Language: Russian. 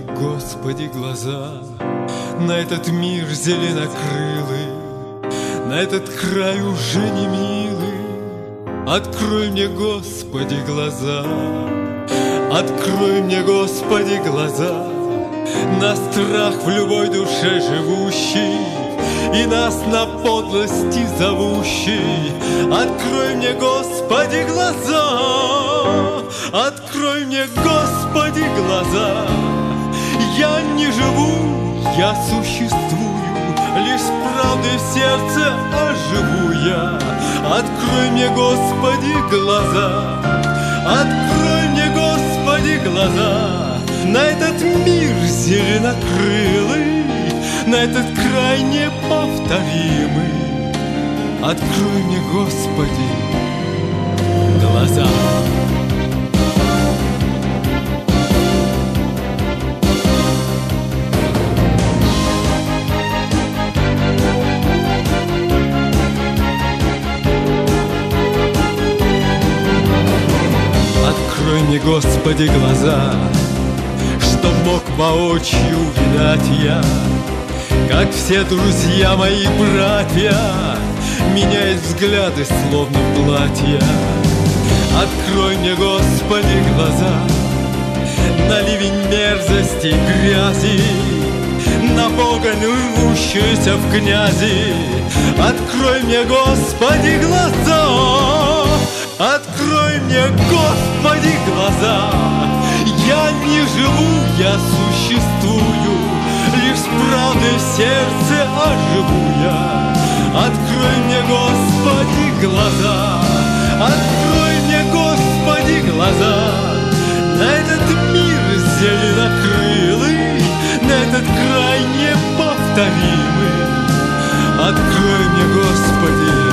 Господи, глаза на этот мир зеленокрылый, на этот край уже не милый. Открой мне, Господи, глаза, открой мне, Господи, глаза на страх в любой душе живущий и нас на подлости зовущий. Открой мне, Господи, глаза, открой мне, Господи, глаза. Я не живу, я существую, лишь с правдой в сердце оживу я. Открой мне, Господи, глаза, открой мне, Господи, глаза на этот мир зеленокрылый, на этот край неповторимый. Открой мне, Господи, глаза. Открой мне, Господи, глаза, чтоб мог воочию видать я, как все друзья мои братья меняют взгляды, словно платья. Открой мне, Господи, глаза на ливень мерзости и грязи, на погонь рвущуюся в князи. Открой мне, Господи, глаза, открой мне, Господи, глаза. Я не живу, я существую, лишь с правдой в сердце оживу я. Открой мне, Господи, глаза, открой мне, Господи, глаза на этот мир зеленокрылый, на этот край неповторимый. Открой мне, Господи,